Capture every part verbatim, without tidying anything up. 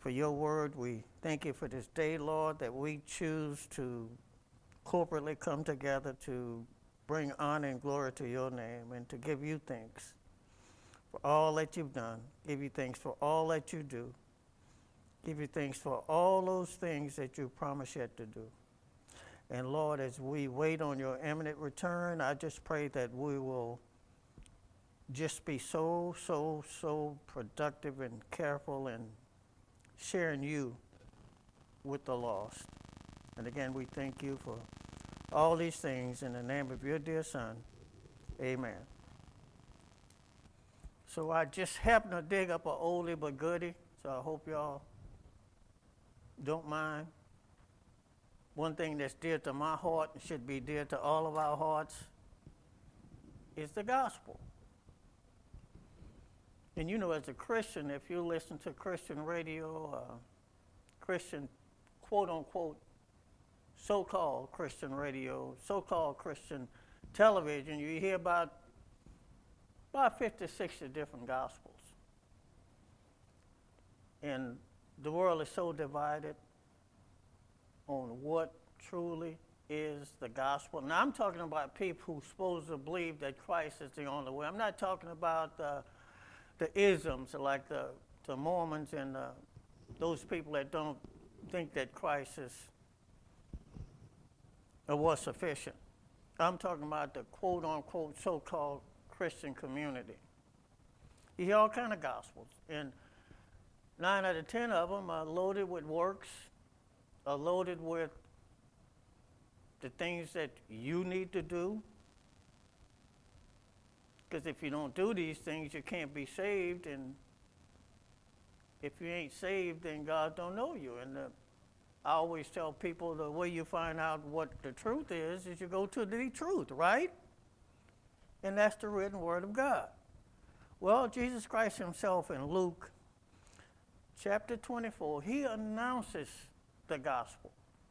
for your word. We thank you for this day, Lord, that we choose to corporately come together to bring honor and glory to your name and to give you thanks for all that you've done. Give you thanks for all that you do. Give you thanks for all those things that you promise yet to do. And Lord, as we wait on your imminent return, I just pray that we will just be so, so, so productive and careful in sharing you with the lost. And again, we thank you for all these things in the name of your dear Son. Amen. So I just happened to dig up an oldie but goodie, so I hope y'all don't mind. One thing that's dear to my heart and should be dear to all of our hearts is the gospel. And you know, as a Christian, if you listen to Christian radio, uh, Christian, quote-unquote, so-called Christian radio, so-called Christian television, you hear about, about fifty, sixty different gospels. And the world is so divided on what truly is the gospel. Now, I'm talking about people who supposed to believe that Christ is the only way. I'm not talking about uh, the isms like the, the Mormons and uh, those people that don't think that Christ is or was sufficient. I'm talking about the quote-unquote so-called Christian community. You hear all kind of gospels, and nine out of ten of them are loaded with works, are loaded with the things that you need to do. Because if you don't do these things, you can't be saved, and if you ain't saved, then God don't know you. And uh, I always tell people the way you find out what the truth is is you go to the truth, right? And that's the written word of God. Well, Jesus Christ himself in Luke chapter twenty-four, he announces the gospel.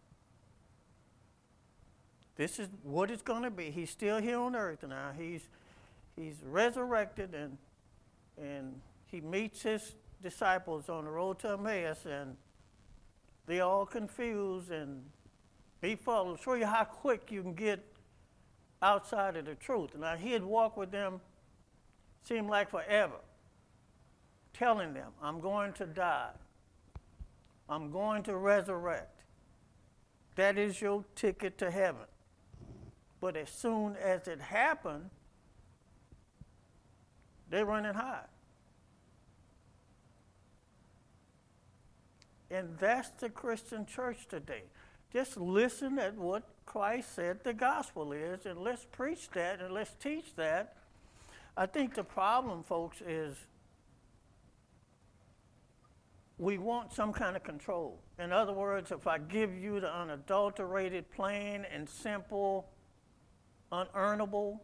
This is what it's going to be. He's still here on earth now. He's He's resurrected, and and he meets his disciples on the road to Emmaus, and they're all confused and befuddled. Show you how quick you can get outside of the truth. Now, he had walked with them, seemed like forever, telling them, I'm going to die. I'm going to resurrect. That is your ticket to heaven. But as soon as it happened, they run and hide. And that's the Christian church today. Just listen at what Christ said the gospel is, and let's preach that, and let's teach that. I think the problem, folks, is we want some kind of control. In other words, if I give you the unadulterated, plain and simple, unearnable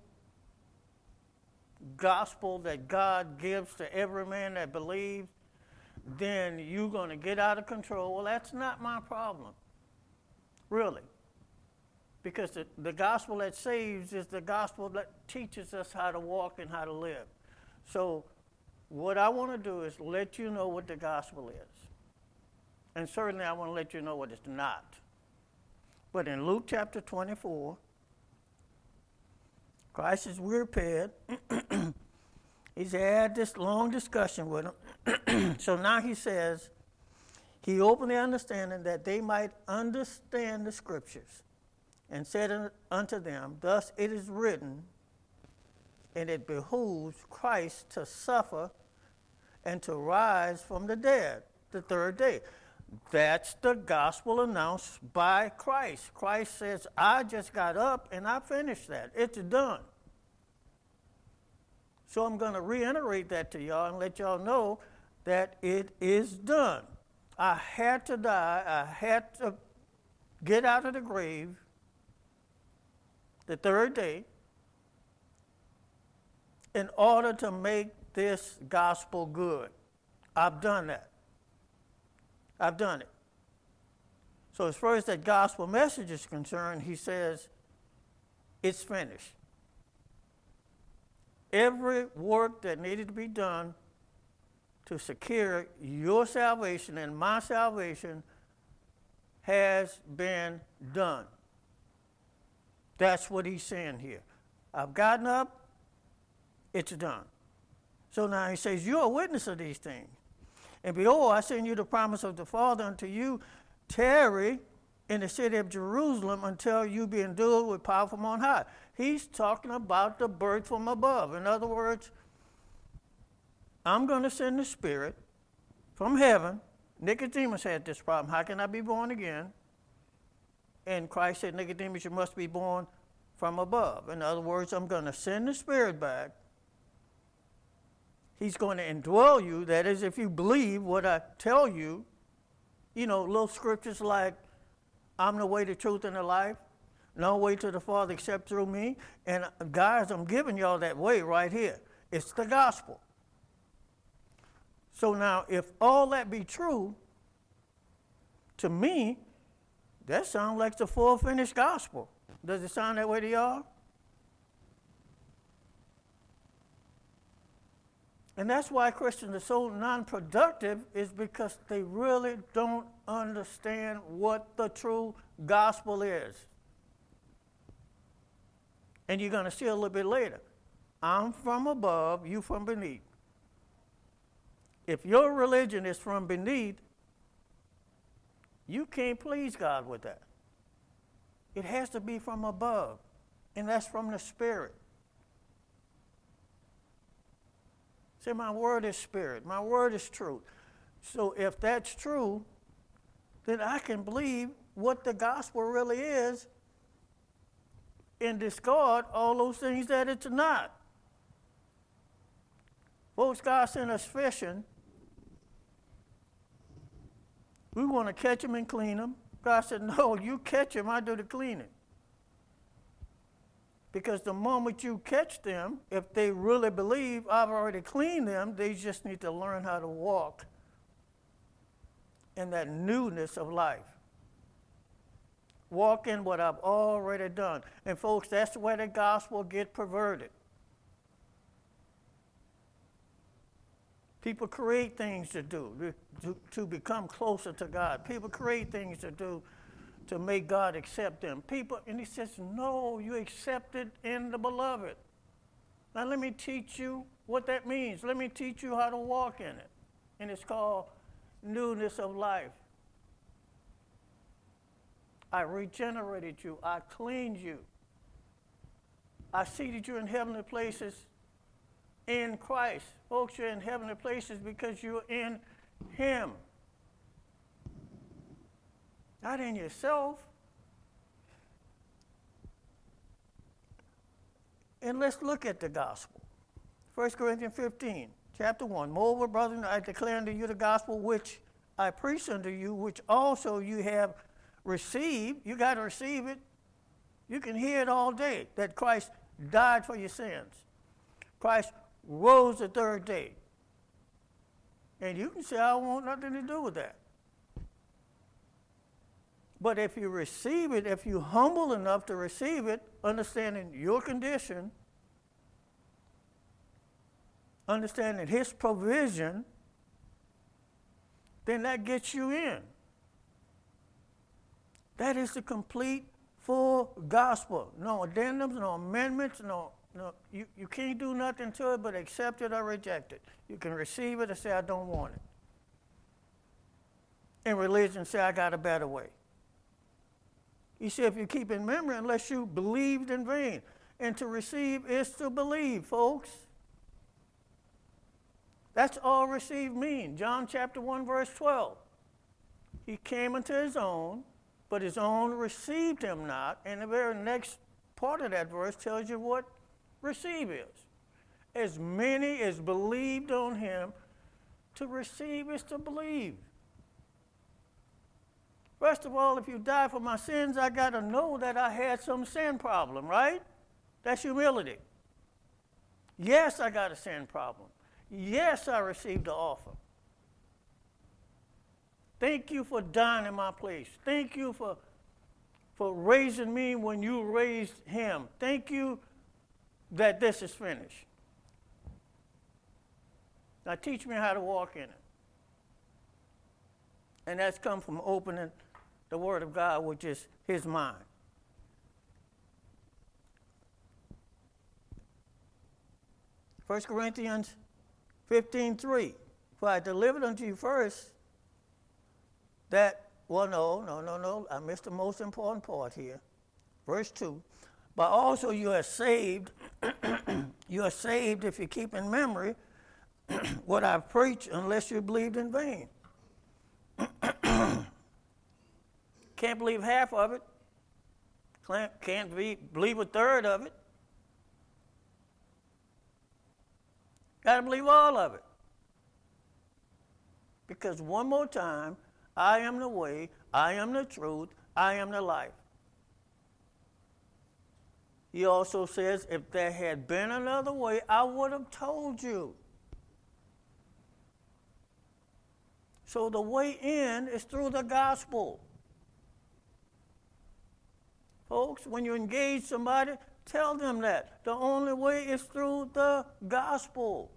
gospel that God gives to every man that believes, then you're going to get out of control. Well, that's not my problem, really. Because the, the gospel that saves is the gospel that teaches us how to walk and how to live. So what I want to do is let you know what the gospel is. And certainly I want to let you know what it's not. But in Luke chapter twenty-four, Christ is repaired. He's had this long discussion with them. So now he says, he opened their understanding that they might understand the scriptures, and said unto them, thus it is written, and it behooves Christ to suffer and to rise from the dead the third day. That's the gospel announced by Christ. Christ says, I just got up and I finished that. It's done. So I'm going to reiterate that to y'all and let y'all know that it is done. I had to die. I had to get out of the grave the third day in order to make this gospel good. I've done that. I've done it. So as far as that gospel message is concerned, he says, it's finished. Every work that needed to be done to secure your salvation and my salvation has been done. That's what he's saying here. I've gotten up, it's done. So now he says, you're a witness of these things. And behold, I send you the promise of the Father unto you, tarry in the city of Jerusalem until you be endued with power from on high. He's talking about the birth from above. In other words, I'm going to send the Spirit from heaven. Nicodemus had this problem. How can I be born again? And Christ said, Nicodemus, you must be born from above. In other words, I'm going to send the Spirit back. He's going to indwell you. That is, if you believe what I tell you. You know, little scriptures like, I'm the way, the truth, and the life. No way to the Father except through me. And guys, I'm giving y'all that way right here. It's the gospel. So now, if all that be true, to me, that sounds like the full finished gospel. Does it sound that way to y'all? And that's why Christians are so non-productive, is because they really don't understand what the true gospel is. And you're going to see a little bit later. I'm from above, you from beneath. If your religion is from beneath, you can't please God with that. It has to be from above, and that's from the Spirit. See, my word is spirit. My word is truth. So if that's true, then I can believe what the gospel really is and discard all those things that it's not. Folks, God sent us fishing. We want to catch them and clean them. God said, no, you catch them, I do the cleaning. Because the moment you catch them, if they really believe I've already cleaned them, they just need to learn how to walk in that newness of life. Walk in what I've already done. And folks, that's where the gospel gets perverted. People create things to do, to, to become closer to God. People create things to do to make God accept them. People, and he says, no, you accepted in the beloved. Now let me teach you what that means. Let me teach you how to walk in it. And it's called newness of life. I regenerated you. I cleaned you. I seated you in heavenly places in Christ. Folks, you're in heavenly places because you're in him. Not in yourself. And let's look at the gospel. First Corinthians fifteen, chapter one. Moreover, brethren, I declare unto you the gospel which I preach unto you, which also you have received. You got to receive it. You can hear it all day, that Christ died for your sins. Christ rose the third day. And you can say, I don't want nothing to do with that. But if you receive it, if you're humble enough to receive it, understanding your condition, understanding his provision, then that gets you in. That is the complete, full gospel. No addendums, no amendments, no, no. You, you can't do nothing to it but accept it or reject it. You can receive it or say, I don't want it. In religion, say, I got a better way. You see, if you keep in memory, unless you believed in vain. And to receive is to believe, folks. That's all receive mean. John chapter one, verse twelve. He came unto his own, but his own received him not. And the very next part of that verse tells you what receive is. As many as believed on him, to receive is to believe. First of all, if you die for my sins, I got to know that I had some sin problem, right? That's humility. Yes, I got a sin problem. Yes, I received the offer. Thank you for dying in my place. Thank you for, for raising me when you raised him. Thank you that this is finished. Now teach me how to walk in it. And that's come from opening the Word of God, which is his mind. First Corinthians fifteen three. For I delivered unto you first that, well, no, no, no, no. I missed the most important part here. Verse two. But also you are saved. You are saved if you keep in memory what I preach, unless you believed in vain. Can't believe half of it. Can't, can't be, believe a third of it. Got to believe all of it. Because one more time, I am the way, I am the truth, I am the life. He also says, if there had been another way, I would have told you. So the way in is through the gospel. Folks, when you engage somebody, tell them that. The only way is through the gospel.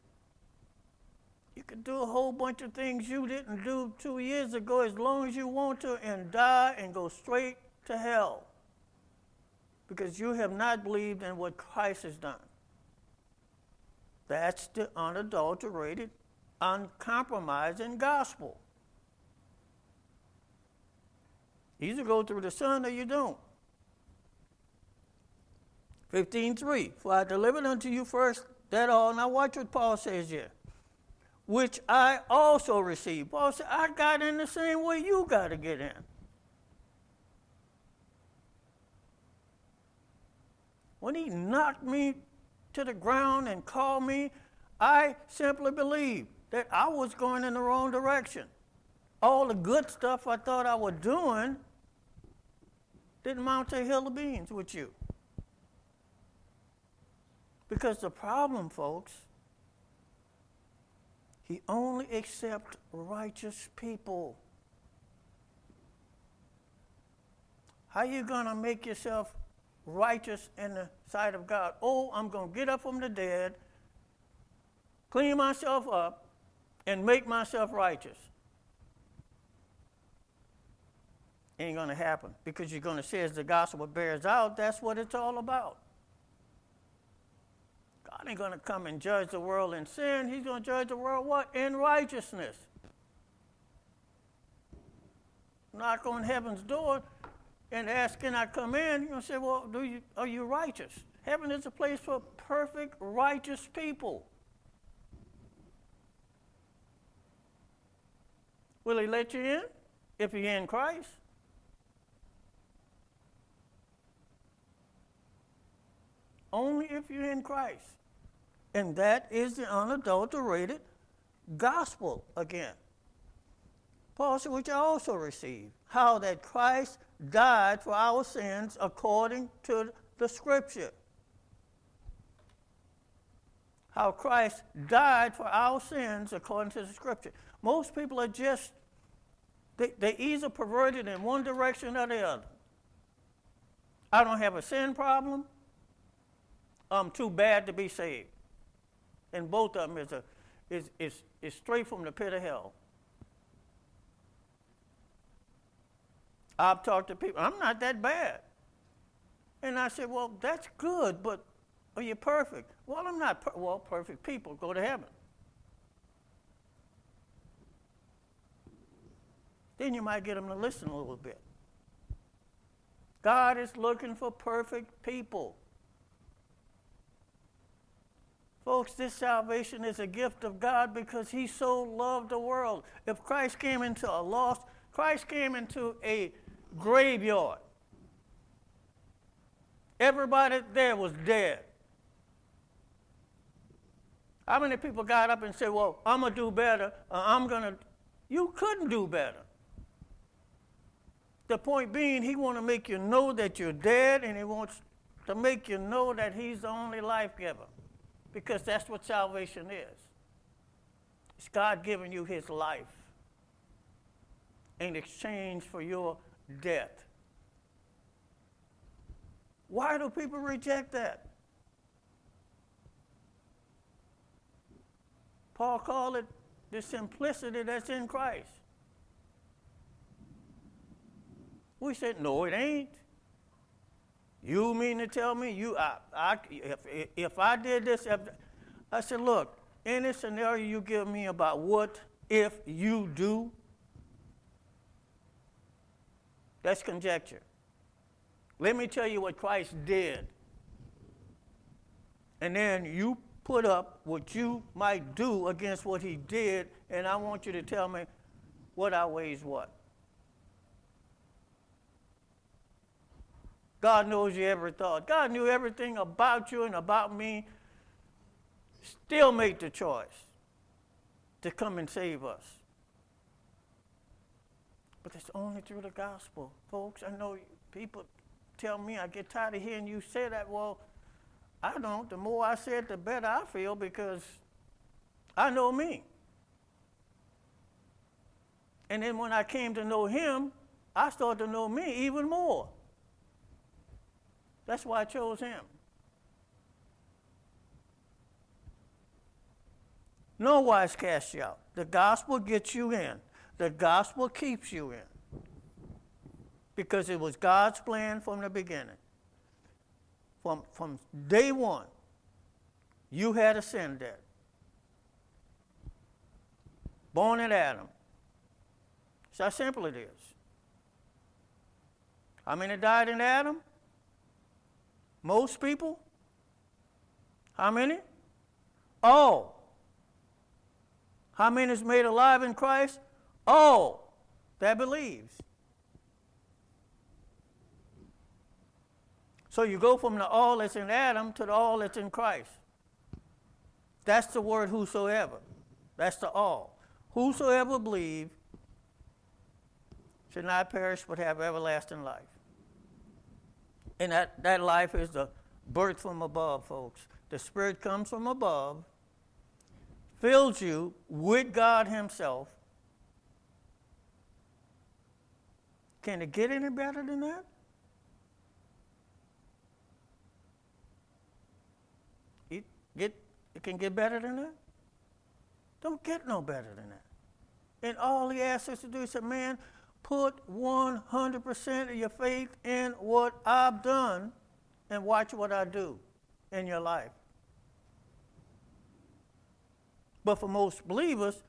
You can do a whole bunch of things you didn't do two years ago as long as you want to and die and go straight to hell. Because you have not believed in what Christ has done. That's the unadulterated, uncompromising gospel. You either go through the Son or you don't. fifteen three. For I delivered unto you first that all. Now watch what Paul says here. Which I also received. Paul said, I got in the same way you got to get in. When he knocked me to the ground and called me, I simply believed that I was going in the wrong direction. All the good stuff I thought I was doing didn't amount to a hill of beans with you. Because the problem, folks, he only accepts righteous people. How are you going to make yourself righteous in the sight of God? Oh, I'm going to get up from the dead, clean myself up, and make myself righteous. Ain't going to happen, because you're going to say, as the gospel bears out, that's what it's all about. God ain't going to come and judge the world in sin. He's going to judge the world what? In righteousness. Knock on heaven's door and ask, can I come in? You're going to say, well, do you, are you righteous? Heaven is a place for perfect, righteous people. Will he let you in if you're in Christ? Only if you're in Christ. And that is the unadulterated gospel again. Paul said, which I also received, how that Christ died for our sins according to the Scripture. How Christ died for our sins according to the Scripture. Most people are just, they, they either perverted in one direction or the other. I don't have a sin problem. I'm too bad to be saved. And both of them is, a, is, is, is straight from the pit of hell. I've talked to people, I'm not that bad. And I said, well, that's good, but are you perfect? Well, I'm not, per- well, perfect people go to heaven. Then you might get them to listen a little bit. God is looking for perfect people. Folks, this salvation is a gift of God because he so loved the world. If Christ came into a lost, Christ came into a graveyard. Everybody there was dead. How many people got up and said, well, I'm going to do better, or I'm going to... You couldn't do better. The point being, he wants to make you know that you're dead, and he wants to make you know that he's the only life giver. Because that's what salvation is. It's God giving you his life in exchange for your death. Why do people reject that? Paul called it the simplicity that's in Christ. We said, no, it ain't. You mean to tell me you? I, I, if, if I did this, if, I said, look, any scenario you give me about what if you do, that's conjecture. Let me tell you what Christ did. And then you put up what you might do against what he did, and I want you to tell me what outweighs what. God knows your every thought. God knew everything about you and about me, still made the choice to come and save us. But it's only through the gospel, folks. I know people tell me, I get tired of hearing you say that. Well, I don't. The more I say it, the better I feel, because I know me. And then when I came to know him, I started to know me even more. That's why I chose him. No wise cast you out. The gospel gets you in. The gospel keeps you in. Because it was God's plan from the beginning. From, from day one, you had a sin debt. Born in Adam. That's how simple it is. How many died in Adam? Most people? How many? All. How many is made alive in Christ? All that believes. So you go from the all that's in Adam to the all that's in Christ. That's the word whosoever. That's the all. Whosoever believe should not perish but have everlasting life. And that, that life is the birth from above, folks. The Spirit comes from above, fills you with God himself. Can it get any better than that? It, get, it can get better than that? Don't get no better than that. And all he asks us to do is say, man, put one hundred percent of your faith in what I've done and watch what I do in your life. But for most believers,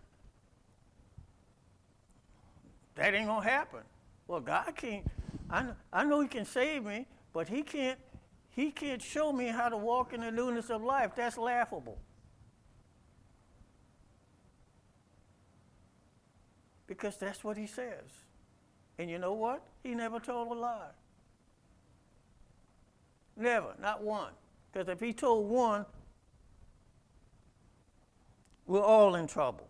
that ain't going to happen. Well, God can't, I know, I know he can save me, but he can't, he can't show me how to walk in the newness of life. That's laughable. Because that's what he says. And you know what? He never told a lie. Never, not one. Because if he told one, we're all in trouble.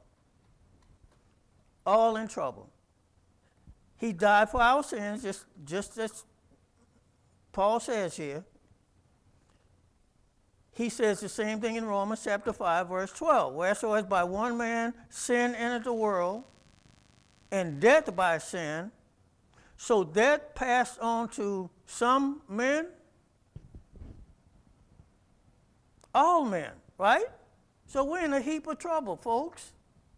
All in trouble. He died for our sins, just, just as Paul says here. He says the same thing in Romans chapter five, verse twelve. Whereas by one man sin entered the world, and death by sin, so death passed on to some men, all men, right? So we're in a heap of trouble, folks.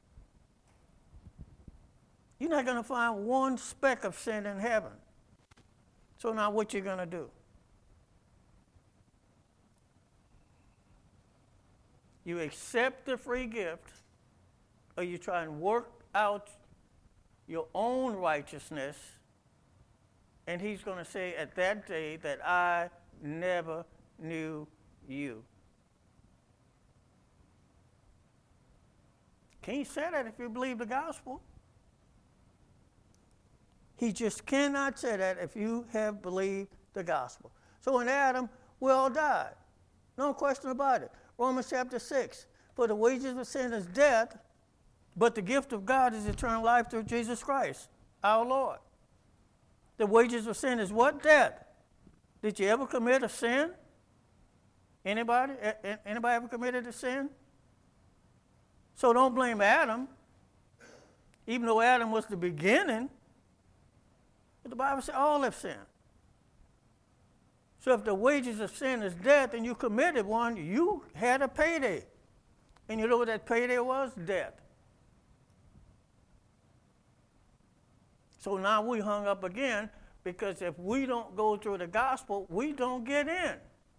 You're not going to find one speck of sin in heaven. So now what you going to do? You accept the free gift, or you try and work out your own righteousness, and he's going to say at that day that I never knew you. Can't say that if you believe the gospel. He just cannot say that if you have believed the gospel. So in Adam, we all died. No question about it. Romans chapter six. For the wages of sin is death, but the gift of God is eternal life through Jesus Christ, our Lord. The wages of sin is what? Death. Did you ever commit a sin? Anybody? Anybody ever committed a sin? So don't blame Adam. Even though Adam was the beginning, but the Bible says all have sinned. So if the wages of sin is death and you committed one, you had a payday. And you know what that payday was? Death. So now we hung up again, because if we don't go through the gospel, we don't get in.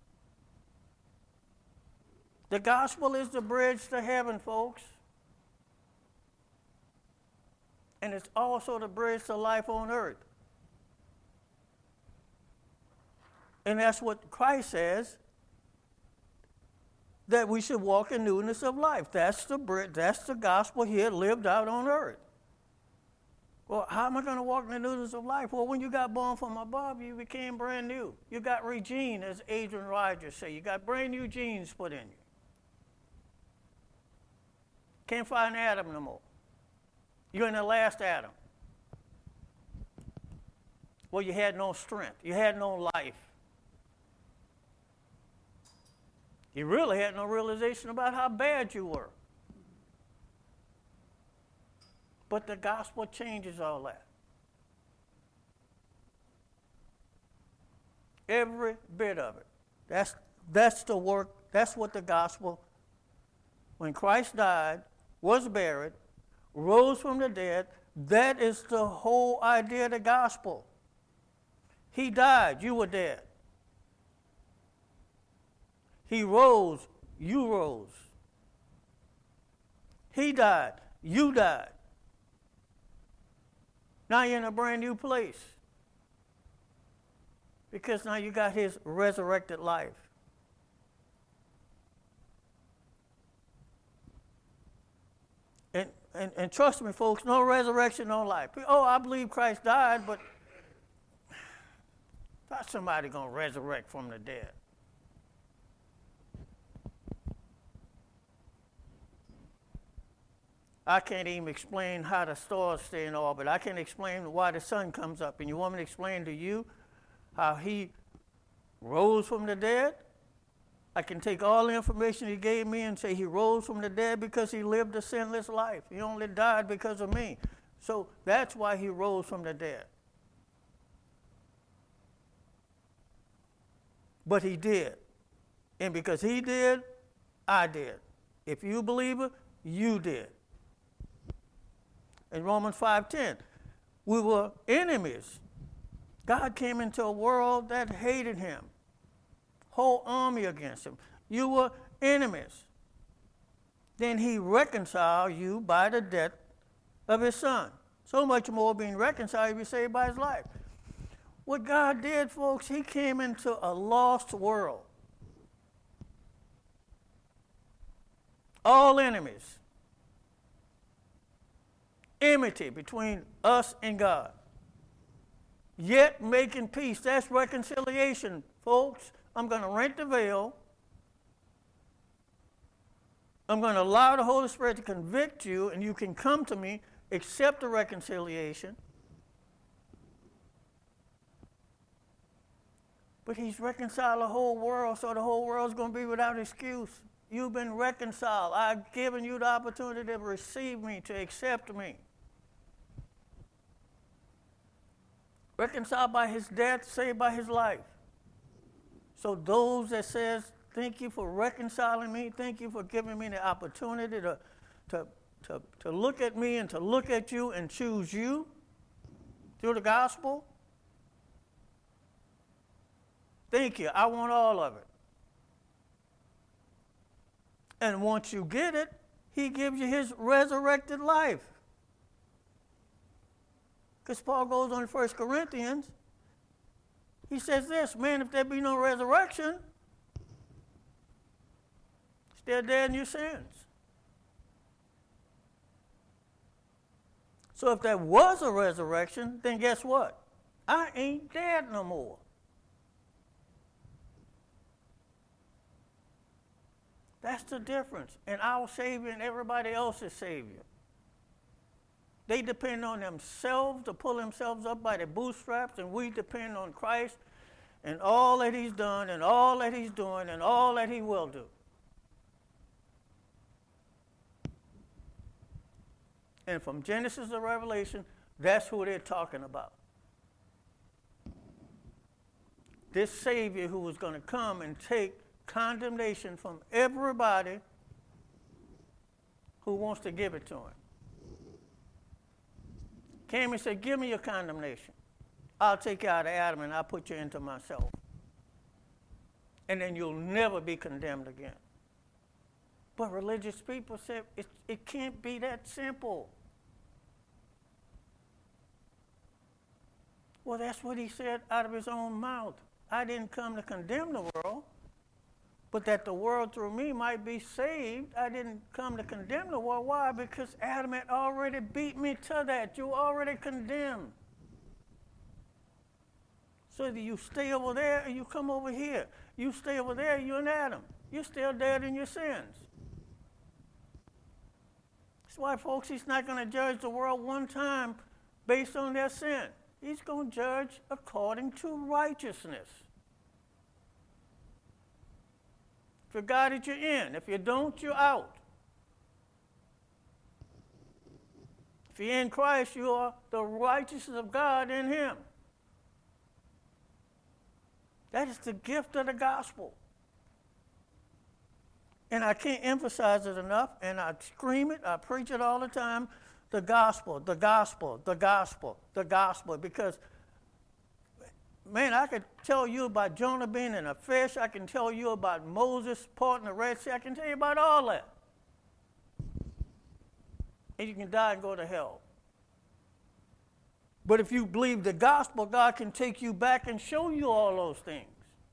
The gospel is the bridge to heaven, folks. And it's also the bridge to life on earth. And that's what Christ says, that we should walk in newness of life. That's the bridge, that's the gospel here lived out on earth. Well, how am I going to walk in the newness of life? Well, when you got born from above, you became brand new. You got regene, as Adrian Rogers say. You got brand new genes put in you. Can't find Adam no more. You're in the last Adam. Well, you had no strength. You had no life. You really had no realization about how bad you were. But the gospel changes all that. Every bit of it. That's, that's the work, that's what the gospel, when Christ died, was buried, rose from the dead, that is the whole idea of the gospel. He died, you were dead. He rose, you rose. He died, you died. Now you're in a brand new place. Because now you got his resurrected life. And, and, and trust me, folks, no resurrection, no life. Oh, I believe Christ died, but how's somebody going to resurrect from the dead? I can't even explain how the stars stay in orbit. I can't explain why the sun comes up. And you want me to explain to you how he rose from the dead? I can take all the information he gave me and say he rose from the dead because he lived a sinless life. He only died because of me. So that's why he rose from the dead. But he did. And because he did, I did. If you believe it, you did. In Romans five ten, we were enemies. God came into a world that hated him. Whole army against him. You were enemies. Then he reconciled you by the death of his son. So much more being reconciled, you'll be saved by his life. What God did, folks, he came into a lost world. All enemies. Enmity between us and God. Yet making peace. That's reconciliation, folks. I'm going to rent the veil. I'm going to allow the Holy Spirit to convict you, and you can come to me, accept the reconciliation. But he's reconciled the whole world, so the whole world's going to be without excuse. You've been reconciled. I've given you the opportunity to receive me, to accept me. Reconciled by his death, saved by his life. So those that says, thank you for reconciling me, thank you for giving me the opportunity to, to, to, to look at me and to look at you and choose you through the gospel. Thank you. I want all of it. And once you get it, he gives you his resurrected life. Because Paul goes on in First Corinthians, he says this, man, if there be no resurrection, still dead in your sins. So if there was a resurrection, then guess what? I ain't dead no more. That's the difference in our Savior and everybody else's Savior. They depend on themselves to pull themselves up by their bootstraps, and we depend on Christ and all that he's done and all that he's doing and all that he will do. And from Genesis to Revelation, that's who they're talking about. This Savior who was going to come and take condemnation from everybody who wants to give it to him. Came and said, give me your condemnation. I'll take you out of Adam and I'll put you into myself. And then you'll never be condemned again. But religious people said, it, it can't be that simple. Well, that's what he said out of his own mouth. I didn't come to condemn the world, but that the world through me might be saved. I didn't come to condemn the world. Why? Because Adam had already beat me to that. You already condemned. So either you stay over there or you come over here. You stay over there, you're an Adam. You're still dead in your sins. That's why, folks, he's not going to judge the world one time based on their sin. He's going to judge according to righteousness. If you got it, you're in. If you don't, you're out. If you're in Christ, you are the righteousness of God in him. That is the gift of the gospel. And I can't emphasize it enough, and I scream it, I preach it all the time, the gospel, the gospel, the gospel, the gospel, because, man, I could tell you about Jonah being in a fish, I can tell you about Moses parting the Red Sea, I can tell you about all that. And you can die and go to hell. But if you believe the gospel, God can take you back and show you all those things.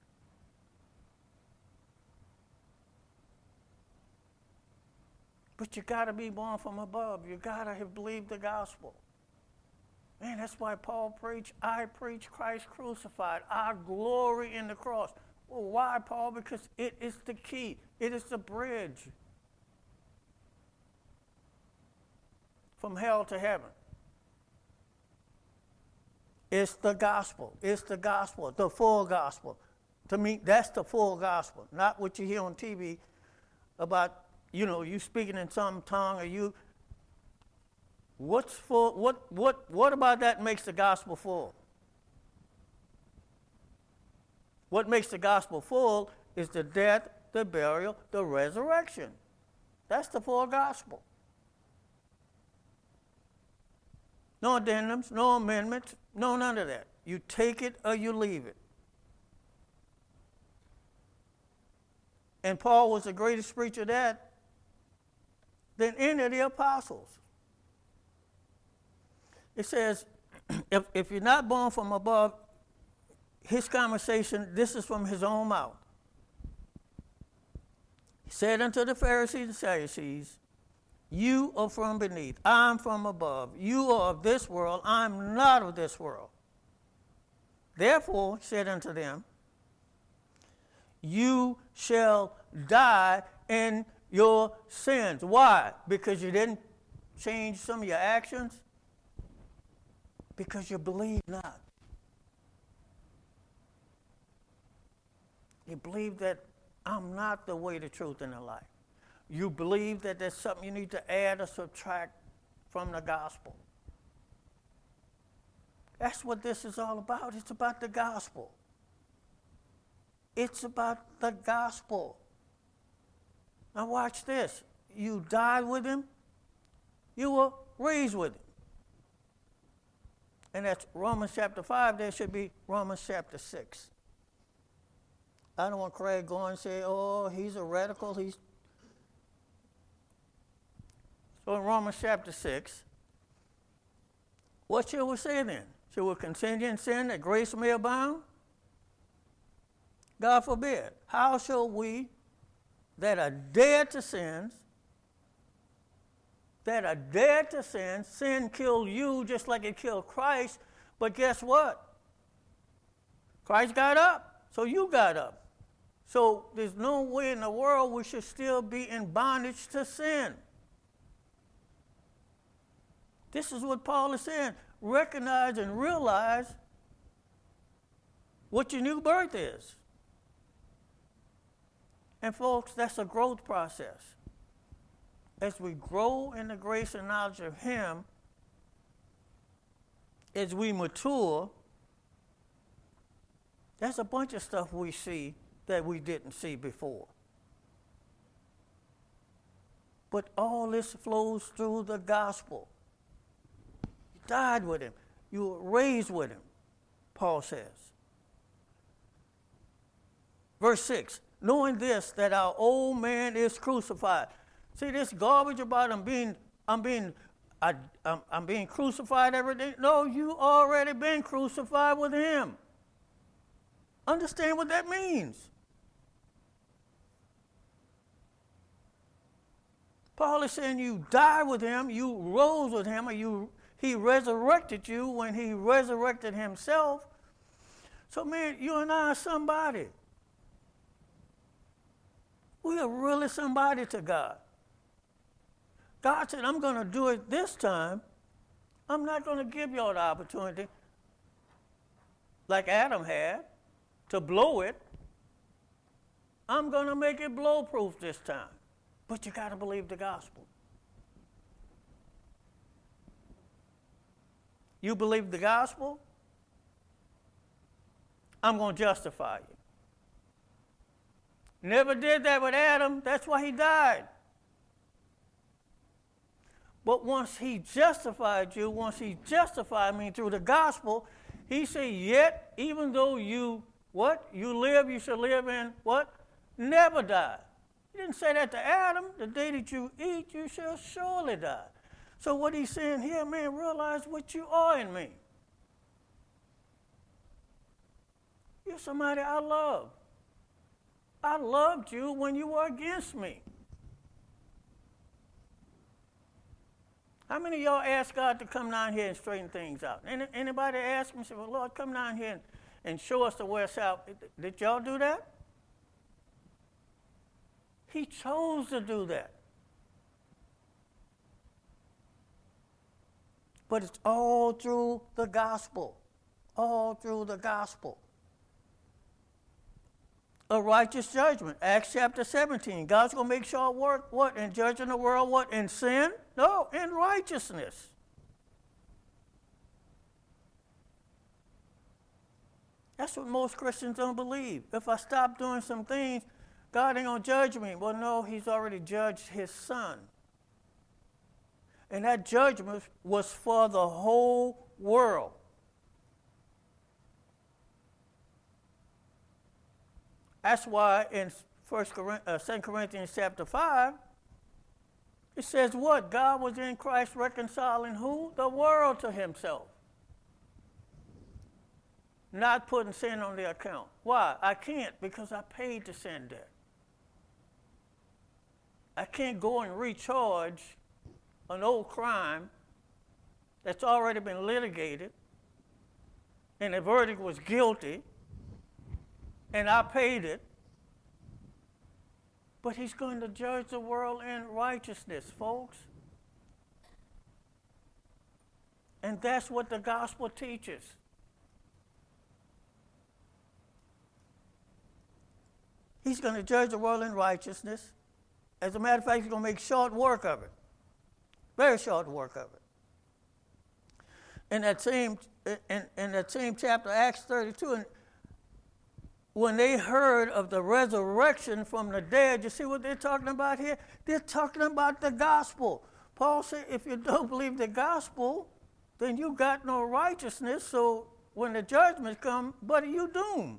But you got to be born from above. You got to have believed the gospel. Man, that's why Paul preached, I preach Christ crucified, our glory in the cross. Well, why, Paul? Because it is the key. It is the bridge from hell to heaven. It's the gospel. It's the gospel, the full gospel. To me, that's the full gospel, not what you hear on T V about, you know, you speaking in some tongue or you. What's full? What what what about that makes the gospel full? What makes the gospel full is the death, the burial, the resurrection. That's the full gospel. No addendums, no amendments, no none of that. You take it or you leave it. And Paul was the greatest preacher of that than any of the apostles. It says, if, if you're not born from above, his conversation, this is from his own mouth. He said unto the Pharisees and Sadducees, you are from beneath, I'm from above. You are of this world, I'm not of this world. Therefore, he said unto them, you shall die in your sins. Why? Because you didn't change some of your actions? Because you believe not. You believe that I'm not the way, the truth, and the life. You believe that there's something you need to add or subtract from the gospel. That's what this is all about. It's about the gospel. It's about the gospel. Now watch this. You died with him. You were raised with him. And that's Romans chapter five. There should be Romans chapter six. I don't want Craig going and say, oh, he's a radical. He's So in Romans chapter six, what shall we say then? Shall we continue in sin that grace may abound? God forbid. How shall we that are dead to sins, that are dead to sin, sin killed you just like it killed Christ, but guess what? Christ got up, so you got up. So there's no way in the world we should still be in bondage to sin. This is what Paul is saying. Recognize and realize what your new birth is. And folks, that's a growth process. As we grow in the grace and knowledge of him, as we mature, there's a bunch of stuff we see that we didn't see before. But all this flows through the gospel. You died with him. You were raised with him, Paul says. Verse six, knowing this, that our old man is crucified. See this garbage about I'm being, I'm being, I, I'm, I'm being crucified every day. No, you already been crucified with him. Understand what that means. Paul is saying you died with him, you rose with him, or you he resurrected you when he resurrected himself. So, man, you and I are somebody. We are really somebody to God. God said, I'm going to do it this time. I'm not going to give y'all the opportunity, like Adam had, to blow it. I'm going to make it blow-proof this time. But you got to believe the gospel. You believe the gospel, I'm going to justify you. Never did that with Adam. That's why he died. But once he justified you, once he justified me through the gospel, he said, yet, even though you, what? You live, you shall live in, what? Never die. He didn't say that to Adam. The day that you eat, you shall surely die. So what he's saying here, man, realize what you are in me. You're somebody I love. I loved you when you were against me. How many of y'all asked God to come down here and straighten things out? Any, anybody ask me, say, well, Lord, come down here and, and show us the way out. Did y'all do that? He chose to do that. But it's all through the gospel. All through the gospel. A righteous judgment. Acts chapter seventeen. God's going to make sure work what? In judging the world what? In sin? No, in righteousness. That's what most Christians don't believe. If I stop doing some things, God ain't going to judge me. Well, no, he's already judged his son. And that judgment was for the whole world. That's why in First uh, Second Corinthians chapter five, it says what? God was in Christ reconciling who? The world to himself. Not putting sin on their account. Why? I can't, because I paid the sin debt. I can't go and recharge an old crime that's already been litigated, and the verdict was guilty, and I paid it. But he's going to judge the world in righteousness, folks. And that's what the gospel teaches. He's going to judge the world in righteousness. As a matter of fact, he's going to make short work of it. Very short work of it. In that same, in, in that same chapter, Acts thirty-two, and when they heard of the resurrection from the dead, you see what they're talking about here? They're talking about the gospel. Paul said, if you don't believe the gospel, then you got no righteousness, so when the judgments come, buddy, you doomed.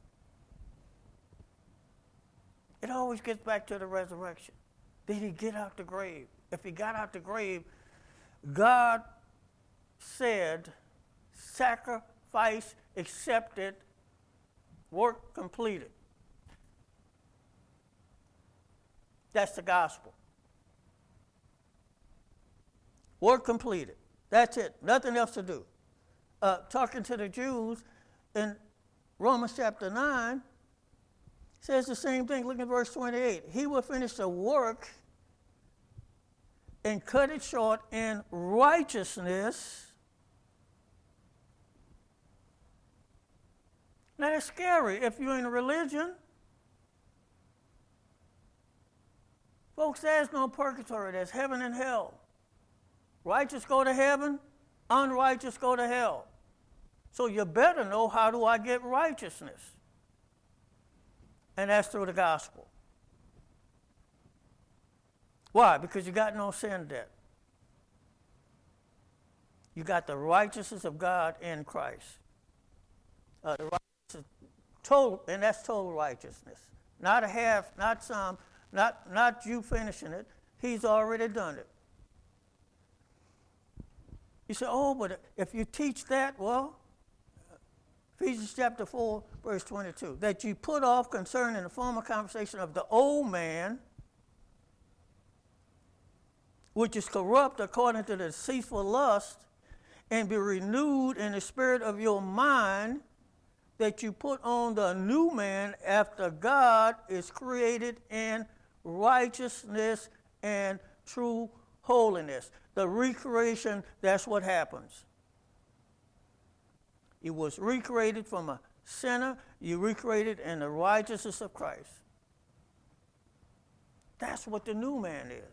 It always gets back to the resurrection. Did he get out the grave? If he got out the grave, God said, sacrifice accepted, work completed. That's the gospel. Work completed. That's it. Nothing else to do. Uh, talking to the Jews in Romans chapter nine, says the same thing. Look at verse twenty-eight. He will finish the work and cut it short in righteousness. Now that's scary if you're in a religion. Folks, there's no purgatory. There's heaven and hell. Righteous go to heaven, unrighteous go to hell. So you better know, how do I get righteousness? And that's through the gospel. Why? Because you got no sin debt. You got the righteousness of God in Christ. Uh, the righteousness, total, and that's total righteousness. Not a half, not some, not, not you finishing it. He's already done it. You say, oh, but if you teach that, well, Ephesians chapter four, verse twenty-two, that you put off concerning the former conversation of the old man, which is corrupt according to the deceitful lust, and be renewed in the spirit of your mind, that you put on the new man after God is created in righteousness and true holiness. The recreation, that's what happens. It was recreated from a sinner. You recreated in the righteousness of Christ. That's what the new man is.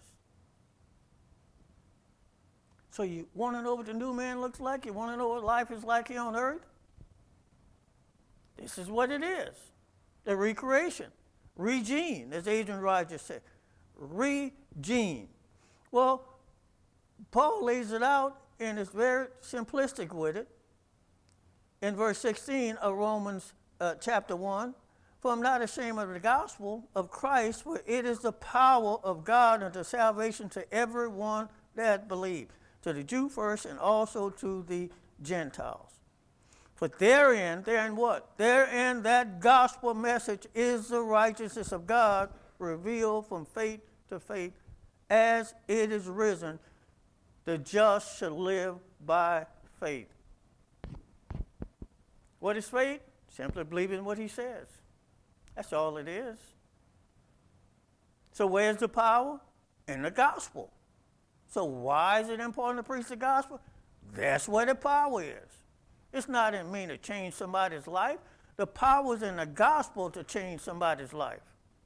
So you want to know what the new man looks like? You want to know what life is like here on earth? This is what it is. The recreation. Regene, as Adrian Rogers said. Regene. Well, Paul lays it out and is very simplistic with it. In verse sixteen of Romans uh, chapter one, for I'm not ashamed of the gospel of Christ, for it is the power of God unto salvation to everyone that believes, to the Jew first and also to the Gentiles. For therein, therein what? Therein that gospel message is the righteousness of God revealed from faith to faith, as it is risen, the just shall live by faith. What is faith? Simply believing what he says. That's all it is. So where's the power? In the gospel. So why is it important to preach the gospel? That's where the power is. It's not in me to change somebody's life. The power is in the gospel to change somebody's life.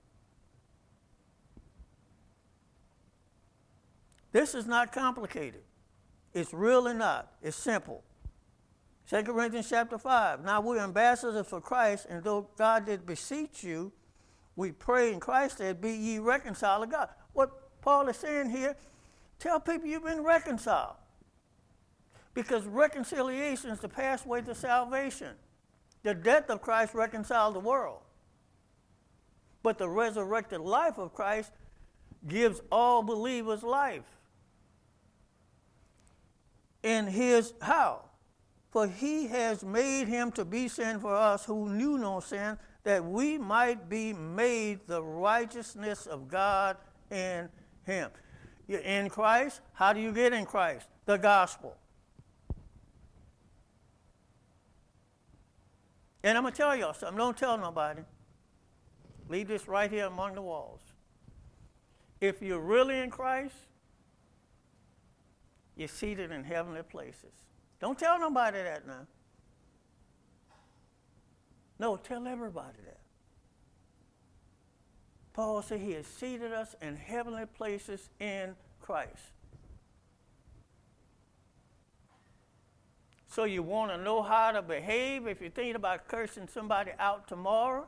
This is not complicated. It's really not. It's simple. Second Corinthians chapter five. Now we're ambassadors for Christ, and though God did beseech you, we pray in Christ that be ye reconciled to God. What Paul is saying here, tell people you've been reconciled. Because reconciliation is the pathway to salvation. The death of Christ reconciled the world. But the resurrected life of Christ gives all believers life. In his how? For he has made him to be sin for us who knew no sin, that we might be made the righteousness of God in him. You're in Christ. How do you get in Christ? The gospel. And I'm going to tell y'all something. Don't tell nobody. Leave this right here among the walls. If you're really in Christ, you're seated in heavenly places. Don't tell nobody that now. No, tell everybody that. Paul said he has seated us in heavenly places in Christ. So you want to know how to behave if you're thinking about cursing somebody out tomorrow?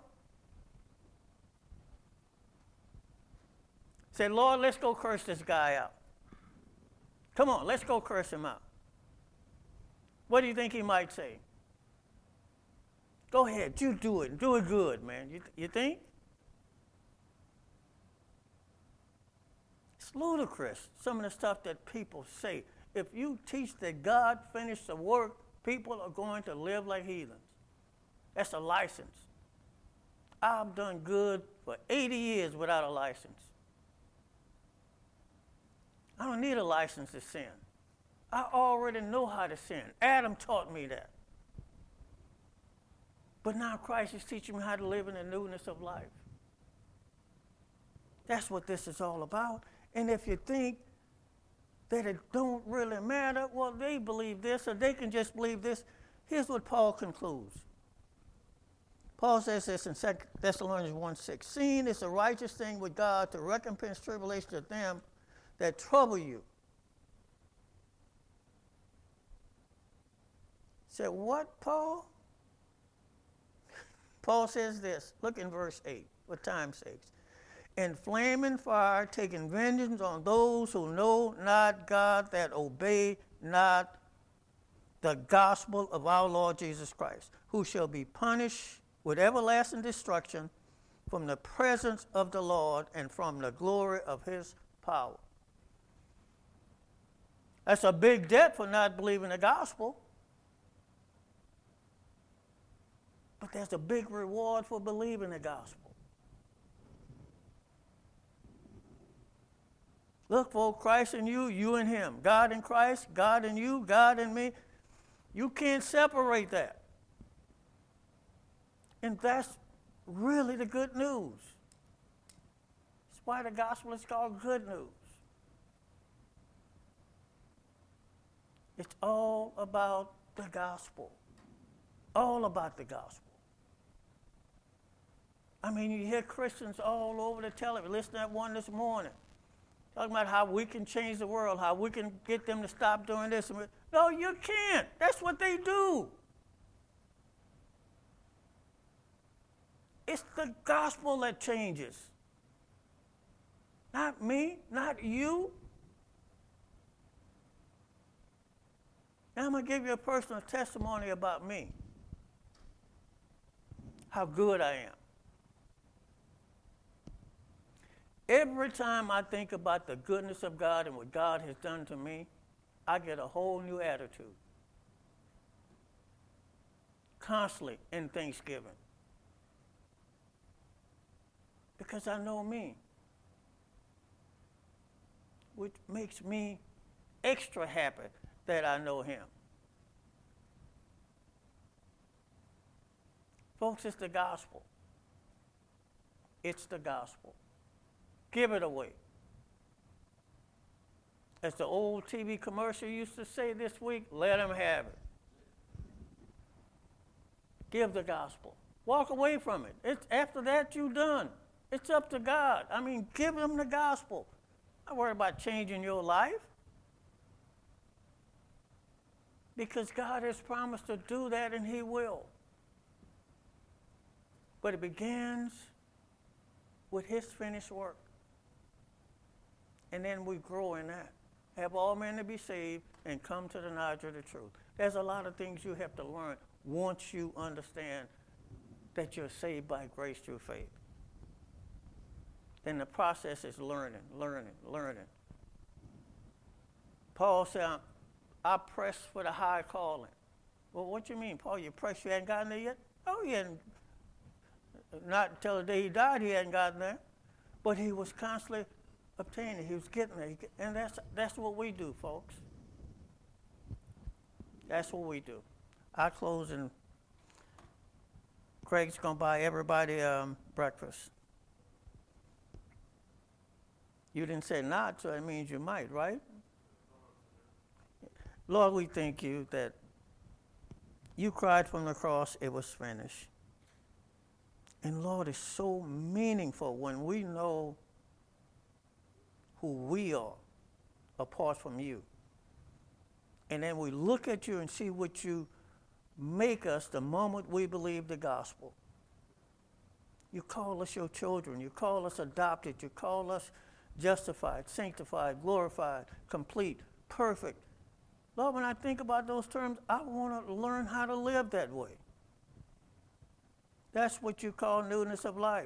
Say, Lord, let's go curse this guy out. Come on, let's go curse him out. What do you think he might say? Go ahead, you do it. Do it good, man. You, you think? It's ludicrous, some of the stuff that people say. If you teach that God finished the work, people are going to live like heathens. That's a license. I've done good for eighty years without a license. I don't need a license to sin. I already know how to sin. Adam taught me that. But now Christ is teaching me how to live in the newness of life. That's what this is all about. And if you think that it don't really matter, well, they believe this or they can just believe this. Here's what Paul concludes. Paul says this in Second Thessalonians one six. Seeing it's a righteous thing with God to recompense tribulation to them that trouble you. Said, what, Paul? Paul says this. Look in verse eight, for time's sake. in flaming fire, taking vengeance on those who know not God, that obey not the gospel of our Lord Jesus Christ, who shall be punished with everlasting destruction from the presence of the Lord and from the glory of his power. That's a big debt for not believing the gospel. But there's a big reward for believing the gospel. Look, for Christ in you, you in him. God in Christ, God in you, God in me. You can't separate that. And that's really the good news. That's why the gospel is called good news. It's all about the gospel. All about the gospel. I mean, you hear Christians all over the television. Listen to that one this morning. Talking about how we can change the world, how we can get them to stop doing this. No, you can't. That's what they do. It's the gospel that changes. Not me, not you. Now I'm going to give you a personal testimony about me. How good I am. Every time I think about the goodness of God and what God has done to me, I get a whole new attitude. Constantly in Thanksgiving. Because I know me. Which makes me extra happy that I know him. Folks, it's the gospel. It's the gospel. Give it away. As the old T V commercial used to say this week, let them have it. Give the gospel. Walk away from it. It's, after that, you're done. It's up to God. I mean, give them the gospel. Don't worry about changing your life. Because God has promised to do that, and he will. But it begins with his finished work. And then we grow in that. Have all men to be saved and come to the knowledge of the truth. There's a lot of things you have to learn once you understand that you're saved by grace through faith. Then the process is learning, learning, learning. Paul said, I press for the high calling. Well, what you mean, Paul? You press, you hadn't gotten there yet? Oh, he hadn't. Not until the day he died, he hadn't gotten there. But he was constantly obtaining. He was getting there. And that's, that's what we do, folks. That's what we do. I close and Craig's going to buy everybody um, breakfast. You didn't say not, so that means you might, right? Lord, we thank you that you cried from the cross, it was finished. And Lord, it's so meaningful when we know who we are apart from you. And then we look at you and see what you make us the moment we believe the gospel. You call us your children. You call us adopted. You call us justified, sanctified, glorified, complete, perfect. Lord, when I think about those terms, I want to learn how to live that way. That's what you call newness of life.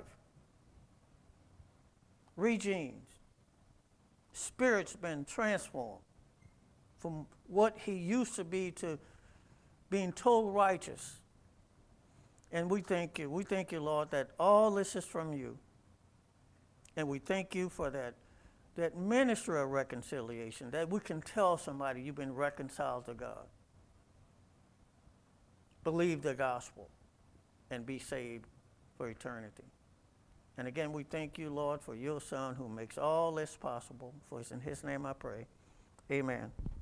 Regenes. Spirit's been transformed from what he used to be to being total righteous. And we thank you. We thank you, Lord, that all this is from you. And we thank you for that, that ministry of reconciliation, that we can tell somebody you've been reconciled to God. Believe the gospel and be saved for eternity. And again, we thank you, Lord, for your Son who makes all this possible. For it's in his name I pray. Amen.